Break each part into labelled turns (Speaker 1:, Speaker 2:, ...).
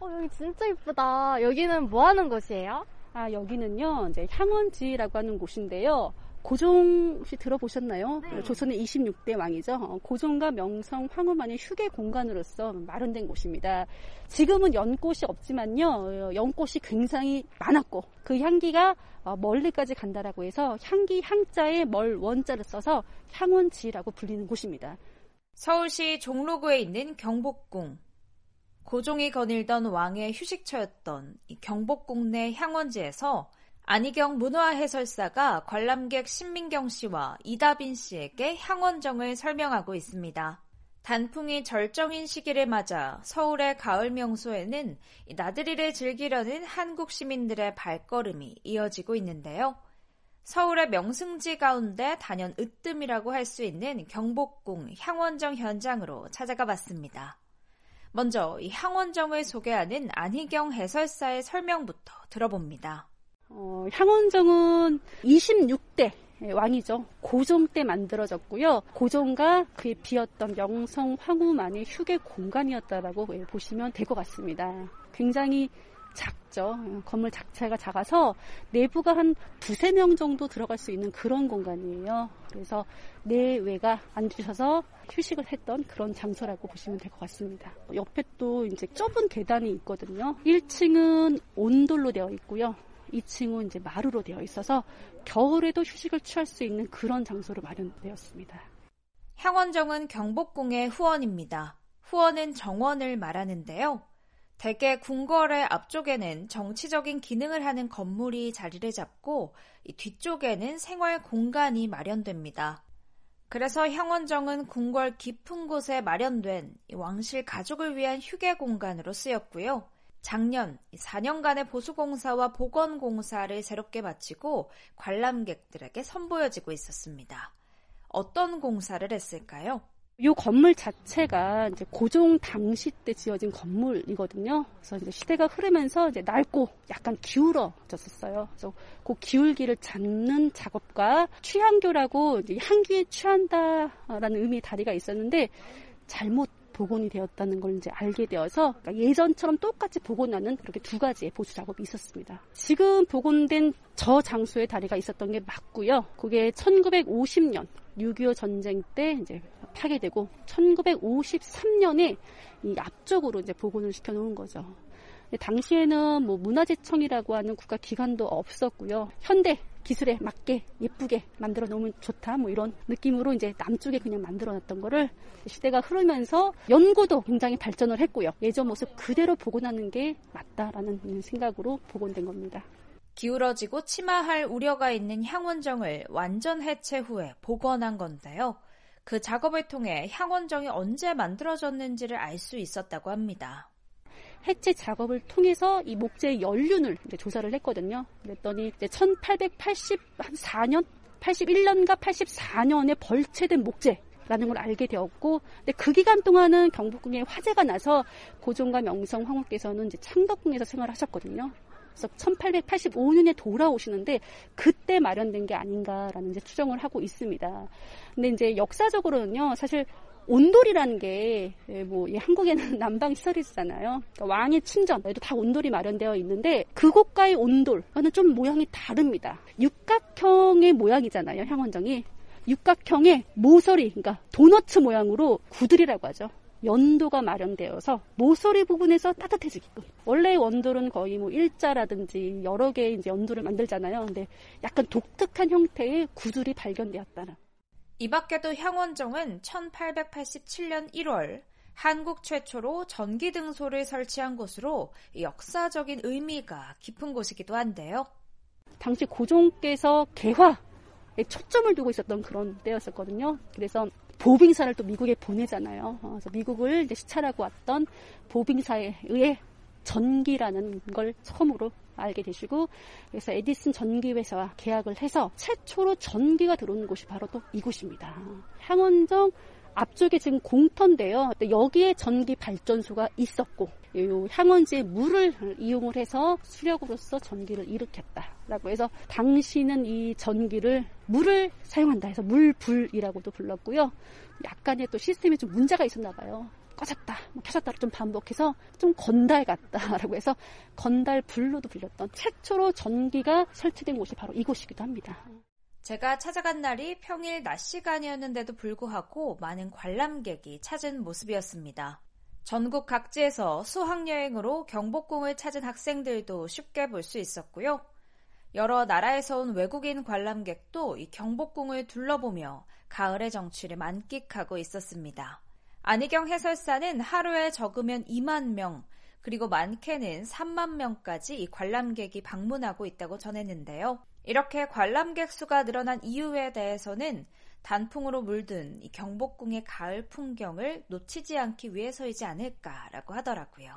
Speaker 1: 여기 진짜 이쁘다. 여기는 뭐 하는 곳이에요?
Speaker 2: 여기는요, 이제 향원지라고 하는 곳인데요. 고종 혹시 들어보셨나요?
Speaker 1: 네.
Speaker 2: 조선의 26대 왕이죠. 고종과 명성 황후만의 휴게 공간으로서 마련된 곳입니다. 지금은 연꽃이 없지만요, 연꽃이 굉장히 많았고 그 향기가 멀리까지 간다라고 해서 향기 향자에 멀 원자를 써서 향원지라고 불리는 곳입니다.
Speaker 3: 서울시 종로구에 있는 경복궁. 고종이 거닐던 왕의 휴식처였던 이 경복궁 내 향원지에서 안희경 문화해설사가 관람객 신민경 씨와 이다빈 씨에게 향원정을 설명하고 있습니다. 단풍이 절정인 시기를 맞아 서울의 가을 명소에는 나들이를 즐기려는 한국 시민들의 발걸음이 이어지고 있는데요. 서울의 명승지 가운데 단연 으뜸이라고 할 수 있는 경복궁 향원정 현장으로 찾아가 봤습니다. 먼저 이 향원정을 소개하는 안희경 해설사의 설명부터 들어봅니다.
Speaker 2: 향원정은 26대 왕이죠. 고종 때 만들어졌고요. 고종과 그의 비었던 명성 황후만의 휴게 공간이었다라고 보시면 될 것 같습니다. 굉장히 작죠. 건물 자체가 작아서 내부가 한 2-3명 정도 들어갈 수 있는 그런 공간이에요. 그래서 내외가 앉으셔서 휴식을 했던 그런 장소라고 보시면 될 것 같습니다. 옆에 또 이제 좁은 계단이 있거든요. 1층은 온돌로 되어 있고요. 2층은 이제 마루로 되어 있어서 겨울에도 휴식을 취할 수 있는 그런 장소로 마련되었습니다.
Speaker 3: 향원정은 경복궁의 후원입니다. 후원은 정원을 말하는데요. 대개 궁궐의 앞쪽에는 정치적인 기능을 하는 건물이 자리를 잡고 이 뒤쪽에는 생활 공간이 마련됩니다. 그래서 향원정은 궁궐 깊은 곳에 마련된 왕실 가족을 위한 휴게 공간으로 쓰였고요. 작년 4년간의 보수공사와 복원공사를 새롭게 마치고 관람객들에게 선보여지고 있었습니다. 어떤 공사를 했을까요?
Speaker 2: 이 건물 자체가 이제 고종 당시 때 지어진 건물이거든요. 그래서 이제 시대가 흐르면서 이제 낡고 약간 기울어졌었어요. 그래서 그 기울기를 잡는 작업과 취향교라고 이제 향기에 취한다라는 의미의 다리가 있었는데 잘못 복원이 되었다는 걸 이제 알게 되어서 그러니까 예전처럼 똑같이 복원하는 그렇게 2가지의 보수 작업이 있었습니다. 지금 복원된 저 장소에 다리가 있었던 게 맞고요. 그게 1950년 6.25 전쟁 때 이제 파괴되고 1953년에 이 앞쪽으로 이제 복원을 시켜 놓은 거죠. 당시에는 뭐 문화재청이라고 하는 국가 기관도 없었고요. 현대 기술에 맞게 예쁘게 만들어 놓으면 좋다 뭐 이런 느낌으로 이제 남쪽에 그냥 만들어 놨던 거를 시대가 흐르면서 연구도 굉장히 발전을 했고요. 예전 모습 그대로 복원하는 게 맞다라는 생각으로 복원된 겁니다.
Speaker 3: 기울어지고 침하할 우려가 있는 향원정을 완전 해체 후에 복원한 건데요. 그 작업을 통해 향원정이 언제 만들어졌는지를 알 수 있었다고 합니다.
Speaker 2: 해체 작업을 통해서 이 목재의 연륜을 이제 조사를 했거든요. 그랬더니 이제 1884년, 81년과 84년에 벌채된 목재라는 걸 알게 되었고, 근데 그 기간 동안은 경복궁에 화재가 나서 고종과 명성 황후께서는 이제 창덕궁에서 생활하셨거든요. 그래서 1885년에 돌아오시는데 그때 마련된 게 아닌가라는 이제 추정을 하고 있습니다. 근데 이제 역사적으로는요, 사실 온돌이라는 게 뭐 한국에는 난방 시설이잖아요. 그러니까 왕의 친전에도 다 온돌이 마련되어 있는데 그곳과의 온돌과는 좀 모양이 다릅니다. 육각형의 모양이잖아요, 향원정이. 육각형의 모서리, 그러니까 도너츠 모양으로 구들이라고 하죠. 연도가 마련되어서 모서리 부분에서 따뜻해지게끔. 원래 원돌은 거의 뭐 일자라든지 여러 개의 이제 연돌을 만들잖아요. 근데 약간 독특한 형태의 구들이 발견되었다는.
Speaker 3: 이 밖에도 향원정은 1887년 1월 한국 최초로 전기등소를 설치한 곳으로 역사적인 의미가 깊은 곳이기도 한데요.
Speaker 2: 당시 고종께서 개화에 초점을 두고 있었던 그런 때였었거든요. 그래서 보빙사를 또 미국에 보내잖아요. 그래서 미국을 이제 시찰하고 왔던 보빙사에 의해 전기라는 걸 처음으로 알게 되시고, 그래서 에디슨 전기회사와 계약을 해서 최초로 전기가 들어오는 곳이 바로 또 이곳입니다. 향원정 앞쪽에 지금 공터인데요. 여기에 전기 발전소가 있었고, 이 향원지의 물을 이용을 해서 수력으로서 전기를 일으켰다라고 해서 당시는 이 전기를 물을 사용한다 해서 물불이라고도 불렀고요. 약간의 또 시스템에 좀 문제가 있었나 봐요. 꺼졌다, 켜졌다를 좀 반복해서 좀 건달 같다라고 해서 건달불로도 불렸던 최초로 전기가 설치된 곳이 바로 이곳이기도 합니다.
Speaker 3: 제가 찾아간 날이 평일 낮 시간이었는데도 불구하고 많은 관람객이 찾은 모습이었습니다. 전국 각지에서 수학여행으로 경복궁을 찾은 학생들도 쉽게 볼 수 있었고요. 여러 나라에서 온 외국인 관람객도 이 경복궁을 둘러보며 가을의 정취를 만끽하고 있었습니다. 안희경 해설사는 하루에 적으면 2만 명, 그리고 많게는 3만 명까지 이 관람객이 방문하고 있다고 전했는데요. 이렇게 관람객 수가 늘어난 이유에 대해서는 단풍으로 물든 이 경복궁의 가을 풍경을 놓치지 않기 위해서이지 않을까라고 하더라고요.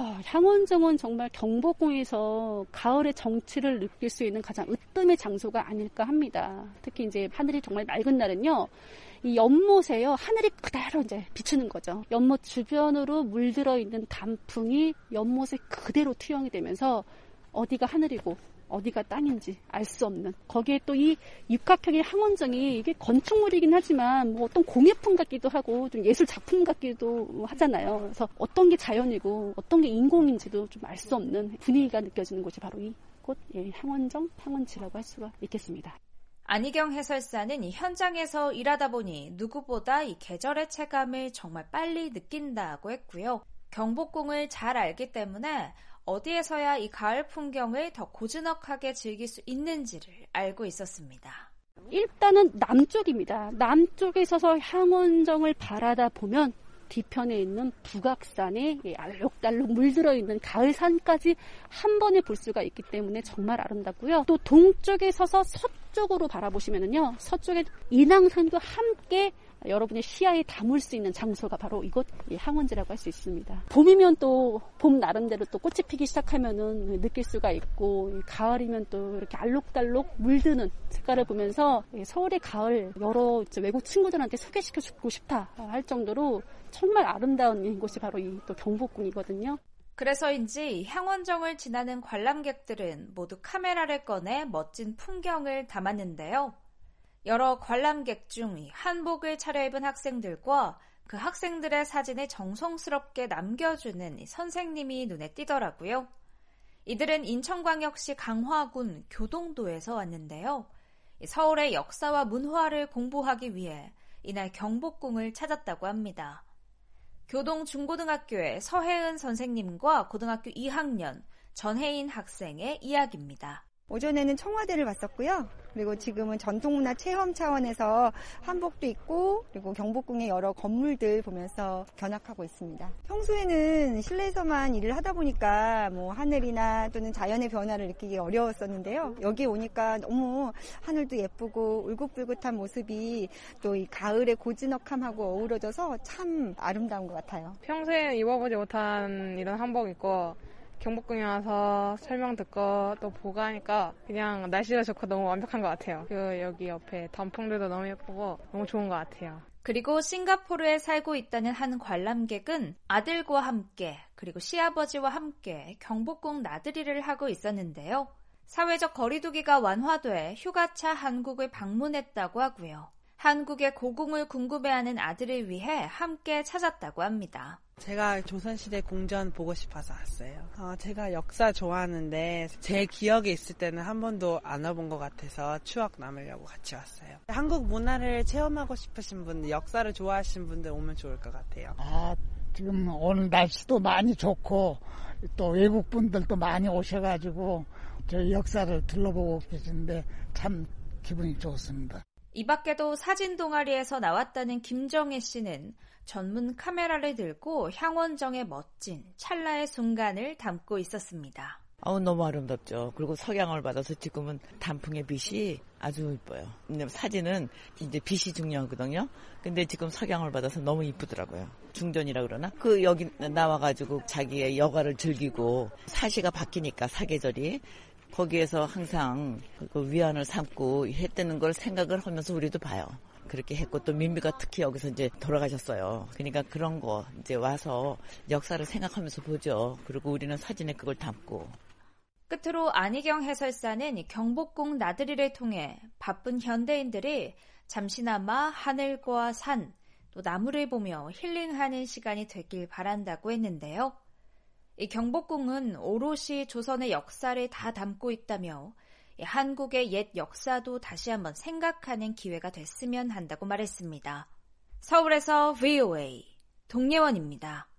Speaker 2: 향원정은 정말 경복궁에서 가을의 정취를 느낄 수 있는 가장 으뜸의 장소가 아닐까 합니다. 특히 이제 하늘이 정말 맑은 날은요, 이 연못에요, 하늘이 그대로 이제 비추는 거죠. 연못 주변으로 물들어 있는 단풍이 연못에 그대로 투영이 되면서 어디가 하늘이고 어디가 땅인지 알 수 없는, 거기에 또 이 육각형의 향원정이 이게 건축물이긴 하지만 뭐 어떤 공예품 같기도 하고 좀 예술 작품 같기도 하잖아요. 그래서 어떤 게 자연이고 어떤 게 인공인지도 좀 알 수 없는 분위기가 느껴지는 곳이 바로 이곳 향원정, 향원지라고 할 수가 있겠습니다.
Speaker 3: 안희경 해설사는 이 현장에서 일하다 보니 누구보다 이 계절의 체감을 정말 빨리 느낀다고 했고요. 경복궁을 잘 알기 때문에 어디에서야 이 가을 풍경을 더 고즈넉하게 즐길 수 있는지를 알고 있었습니다.
Speaker 2: 일단은 남쪽입니다. 남쪽에 서서 향원정을 바라다 보면 뒤편에 있는 북악산에 알록달록 물들어 있는 가을산까지 한 번에 볼 수가 있기 때문에 정말 아름답고요. 또 동쪽에 서서 서쪽으로 바라보시면은요, 서쪽에 인왕산과 함께 여러분의 시야에 담을 수 있는 장소가 바로 이곳 향원지라고 할 수 있습니다. 봄이면 또 봄 나름대로 또 꽃이 피기 시작하면은 느낄 수가 있고, 가을이면 또 이렇게 알록달록 물드는 색깔을 보면서 서울의 가을 여러 외국 친구들한테 소개시켜주고 싶다 할 정도로 정말 아름다운 곳이 바로 이 또 경복궁이거든요.
Speaker 3: 그래서인지 향원정을 지나는 관람객들은 모두 카메라를 꺼내 멋진 풍경을 담았는데요. 여러 관람객 중 한복을 차려입은 학생들과 그 학생들의 사진을 정성스럽게 남겨주는 선생님이 눈에 띄더라고요. 이들은 인천광역시 강화군 교동도에서 왔는데요. 서울의 역사와 문화를 공부하기 위해 이날 경복궁을 찾았다고 합니다. 교동 중고등학교의 서혜은 선생님과 고등학교 2학년 전혜인 학생의 이야기입니다.
Speaker 4: 오전에는 청와대를 봤었고요. 그리고 지금은 전통문화 체험 차원에서 한복도 있고, 그리고 경복궁의 여러 건물들 보면서 견학하고 있습니다. 평소에는 실내에서만 일을 하다 보니까 뭐 하늘이나 또는 자연의 변화를 느끼기 어려웠었는데요. 여기 오니까 너무 하늘도 예쁘고 울긋불긋한 모습이 또 이 가을의 고즈넉함하고 어우러져서 참 아름다운 것 같아요.
Speaker 5: 평소에는 입어보지 못한 이런 한복 입고 경복궁에 와서 설명 듣고 또 보고 하니까 그냥 날씨가 좋고 너무 완벽한 것 같아요. 그리고 여기 옆에 단풍들도 너무 예쁘고 너무 좋은 것 같아요.
Speaker 3: 그리고 싱가포르에 살고 있다는 한 관람객은 아들과 함께 그리고 시아버지와 함께 경복궁 나들이를 하고 있었는데요. 사회적 거리두기가 완화돼 휴가차 한국을 방문했다고 하고요. 한국의 고궁을 궁금해하는 아들을 위해 함께 찾았다고 합니다.
Speaker 6: 제가 조선시대 궁전 보고 싶어서 왔어요. 제가 역사 좋아하는데 제 기억에 있을 때는 한 번도 안 와본 것 같아서 추억 남으려고 같이 왔어요. 한국 문화를 체험하고 싶으신 분들, 역사를 좋아하시는 분들 오면 좋을 것 같아요.
Speaker 7: 지금 오늘 날씨도 많이 좋고 또 외국 분들도 많이 오셔가지고 저희 역사를 둘러보고 계시는데 참 기분이 좋습니다.
Speaker 3: 이 밖에도 사진 동아리에서 나왔다는 김정혜 씨는 전문 카메라를 들고 향원정의 멋진 찰나의 순간을 담고 있었습니다.
Speaker 8: 너무 아름답죠. 그리고 석양을 받아서 지금은 단풍의 빛이 아주 이뻐요. 사진은 이제 빛이 중요하거든요. 근데 지금 석양을 받아서 너무 이쁘더라고요. 중전이라 그러나? 여기 나와가지고 자기의 여가를 즐기고 사시가 바뀌니까 사계절이. 거기에서 항상 그 위안을 삼고 했다는 걸 생각을 하면서 우리도 봐요. 그렇게 했고 또 민비가 특히 여기서 이제 돌아가셨어요. 그러니까 그런 거 이제 와서 역사를 생각하면서 보죠. 그리고 우리는 사진에 그걸 담고.
Speaker 3: 끝으로 안희경 해설사는 경복궁 나들이를 통해 바쁜 현대인들이 잠시나마 하늘과 산, 또 또 나무를 보며 힐링하는 시간이 되길 바란다고 했는데요. 이 경복궁은 오롯이 조선의 역사를 다 담고 있다며 한국의 옛 역사도 다시 한번 생각하는 기회가 됐으면 한다고 말했습니다. 서울에서 VOA 동예원입니다.